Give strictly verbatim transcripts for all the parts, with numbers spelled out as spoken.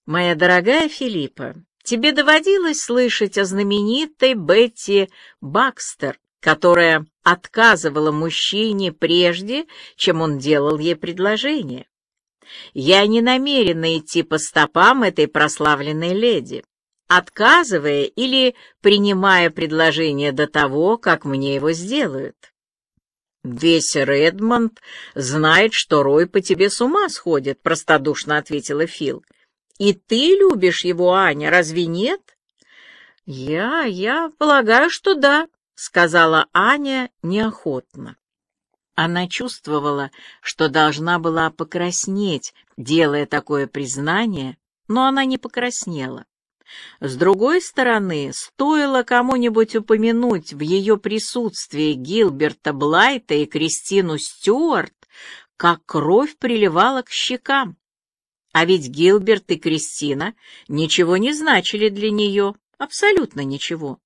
Моя дорогая Филиппа, тебе доводилось слышать о знаменитой Бетти Бакстер, которая отказывала мужчине прежде, чем он делал ей предложение? Я не намерена идти по стопам этой прославленной леди, отказывая или принимая предложение до того, как мне его сделают. «Весь Редмонд знает, что Рой по тебе с ума сходит», — простодушно ответила Фил. «И ты любишь его, Аня, разве нет?» «Я, я полагаю, что да», — сказала Аня неохотно. Она чувствовала, что должна была покраснеть, делая такое признание, но она не покраснела. С другой стороны, стоило кому-нибудь упомянуть в ее присутствии Гилберта Блайта и Кристину Стюарт, как кровь приливала к щекам. А ведь Гилберт и Кристина ничего не значили для нее, абсолютно ничего.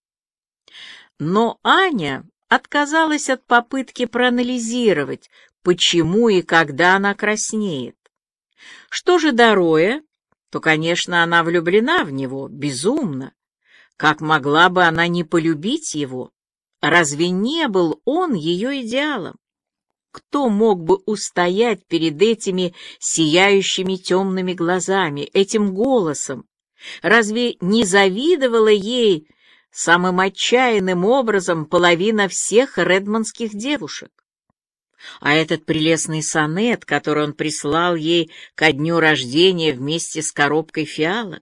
Но Аня отказалась от попытки проанализировать, почему и когда она краснеет. Что же до Роя, то, конечно, она влюблена в него, безумно. Как могла бы она не полюбить его? Разве не был он ее идеалом? Кто мог бы устоять перед этими сияющими темными глазами, этим голосом? Разве не завидовала ей самым отчаянным образом половина всех редмондских девушек? А этот прелестный сонет, который он прислал ей ко дню рождения вместе с коробкой фиалок,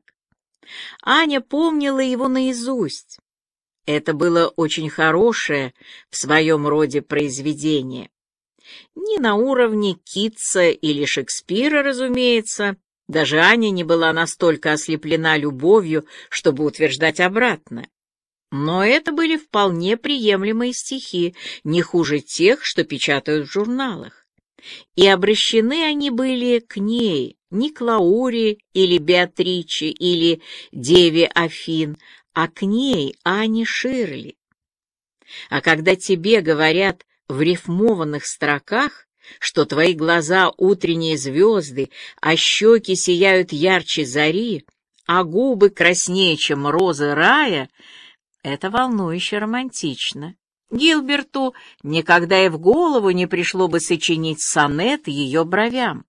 Аня помнила его наизусть. Это было очень хорошее в своем роде произведение. Не на уровне Китса или Шекспира, разумеется, даже Аня не была настолько ослеплена любовью, чтобы утверждать обратное. Но это были вполне приемлемые стихи, не хуже тех, что печатают в журналах. И обращены они были к ней, не к Лауре или Беатриче или Деве Афин, а к ней, Ане Ширли. А когда тебе говорят в рифмованных строках, что твои глаза — утренние звезды, а щеки сияют ярче зари, а губы краснее, чем розы рая, это волнующе романтично. Гилберту никогда и в голову не пришло бы сочинить сонет ее бровям.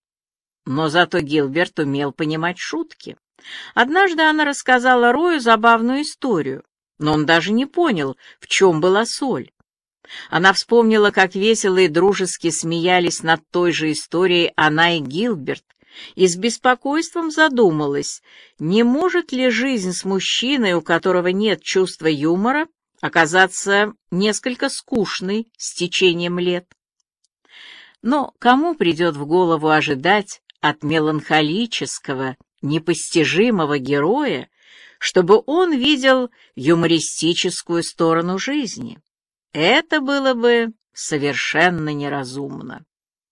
Но зато Гилберт умел понимать шутки. Однажды она рассказала Рою забавную историю, но он даже не понял, в чем была соль. Она вспомнила, как весело и дружески смеялись над той же историей она и Гилберт, и с беспокойством задумалась, не может ли жизнь с мужчиной, у которого нет чувства юмора, оказаться несколько скучной с течением лет. Но кому придет в голову ожидать от меланхолического, непостижимого героя, чтобы он видел юмористическую сторону жизни? Это было бы совершенно неразумно.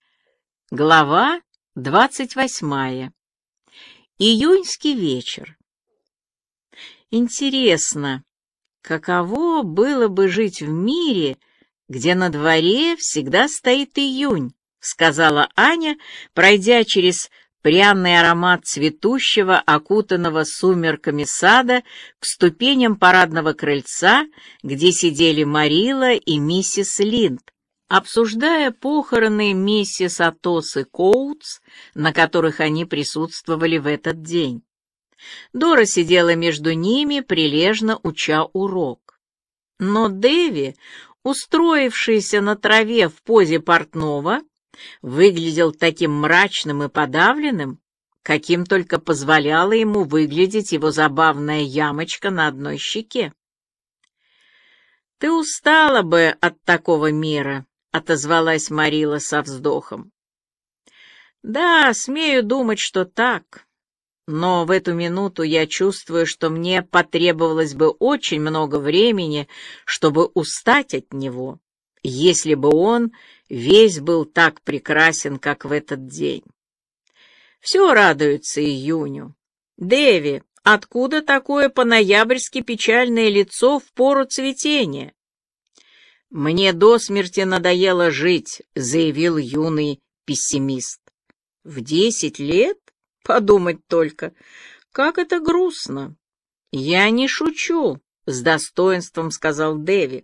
Глава двадцать восьмая. Июньский вечер. Интересно, каково было бы жить в мире, где на дворе всегда стоит июнь, сказала Аня, пройдя через пряный аромат цветущего, окутанного сумерками сада к ступеням парадного крыльца, где сидели Марила и миссис Линд, обсуждая похороны миссис Атос и Коутс, на которых они присутствовали в этот день. Дора сидела между ними, прилежно уча урок. Но Дэви, устроившийся на траве в позе портного, выглядел таким мрачным и подавленным, каким только позволяла ему выглядеть его забавная ямочка на одной щеке. «Ты устала бы от такого мира», — отозвалась Марила со вздохом. «Да, смею думать, что так, но в эту минуту я чувствую, что мне потребовалось бы очень много времени, чтобы устать от него, если бы он весь был так прекрасен, как в этот день. Все радуются июню. Дэви, откуда такое по-ноябрьски печальное лицо в пору цветения?» «Мне до смерти надоело жить», — заявил юный пессимист. «В десять лет? Подумать только, как это грустно. Я не шучу, с достоинством сказал Дэви.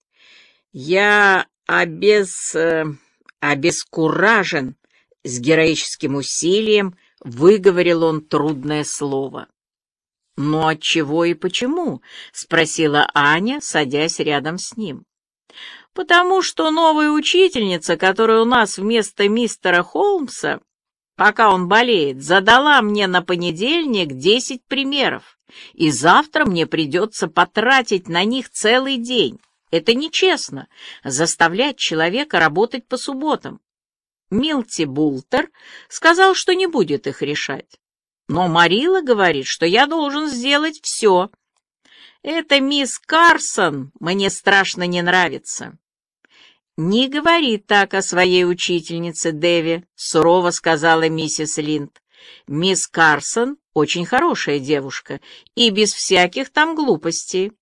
Я обез... э, обескуражен, с героическим усилием выговорил он трудное слово. «Ну, отчего и почему?» — спросила Аня, садясь рядом с ним. «Потому что новая учительница, которая у нас вместо мистера Холмса, пока он болеет, задала мне на понедельник десять примеров, и завтра мне придется потратить на них целый день. Это нечестно — заставлять человека работать по субботам. Милти Бултер сказал, что не будет их решать. Но Марила говорит, что я должен сделать все. Эта мисс Карсон мне страшно не нравится». «Не говори так о своей учительнице, Дэви», — сурово сказала миссис Линд. «Мисс Карсон очень хорошая девушка и без всяких там глупостей».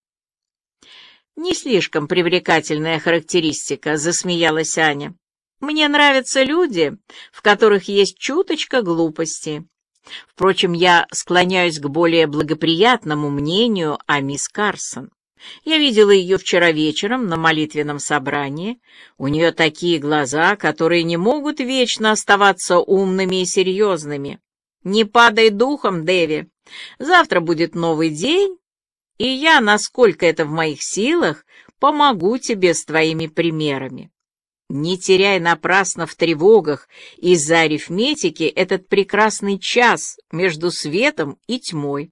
«Не слишком привлекательная характеристика», — засмеялась Аня. «Мне нравятся люди, в которых есть чуточка глупости. Впрочем, я склоняюсь к более благоприятному мнению о мисс Карсон. Я видела ее вчера вечером на молитвенном собрании. У нее такие глаза, которые не могут вечно оставаться умными и серьезными. Не падай духом, Дэви. Завтра будет новый день, и я, насколько это в моих силах, помогу тебе с твоими примерами. Не теряй напрасно в тревогах из-за арифметики этот прекрасный час между светом и тьмой».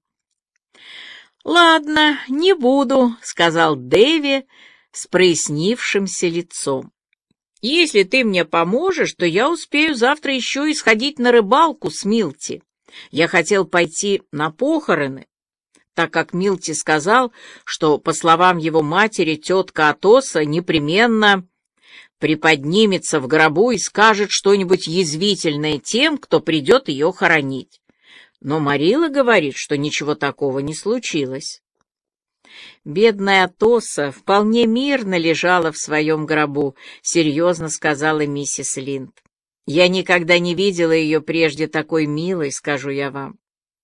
«Ладно, не буду», — сказал Дэви с прояснившимся лицом. «Если ты мне поможешь, то я успею завтра еще и сходить на рыбалку с Милти. Я хотел пойти на похороны, так как Милти сказал, что, по словам его матери, тетка Атоса непременно приподнимется в гробу и скажет что-нибудь язвительное тем, кто придет ее хоронить. Но Марила говорит, что ничего такого не случилось». «Бедная Атоса вполне мирно лежала в своем гробу», — серьезно сказала миссис Линд. «Я никогда не видела ее прежде такой милой, скажу я вам».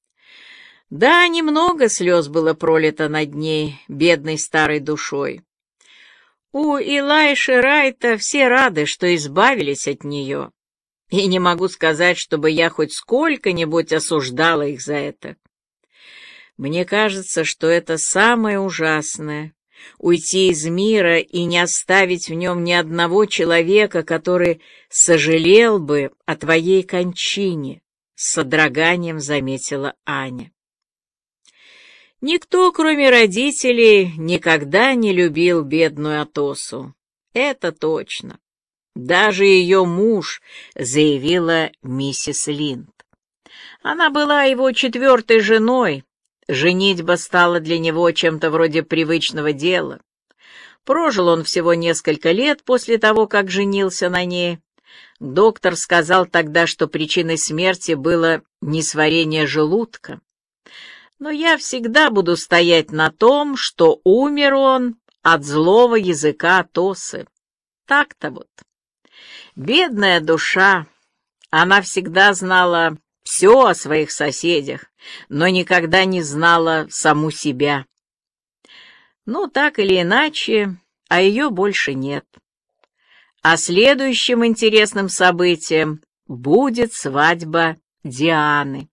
Да, немного слез было пролито над ней, бедной старой душой. У Илайши Райта все рады, что избавились от нее. И не могу сказать, чтобы я хоть сколько-нибудь осуждала их за это. Мне кажется, что это самое ужасное — уйти из мира и не оставить в нем ни одного человека, который сожалел бы о твоей кончине, — с содроганием заметила Аня. Никто, кроме родителей, никогда не любил бедную Атосу. Это точно. Даже ее муж, заявила миссис Линд. Она была его четвертой женой. Женитьба стала для него чем-то вроде привычного дела. Прожил он всего несколько лет после того, как женился на ней. Доктор сказал тогда, что причиной смерти было несварение желудка. Но я всегда буду стоять на том, что умер он от злого языка Атосы. Так-то вот. Бедная душа, она всегда знала все о своих соседях, но никогда не знала саму себя. Ну, так или иначе, а ее больше нет. А следующим интересным событием будет свадьба Дианы.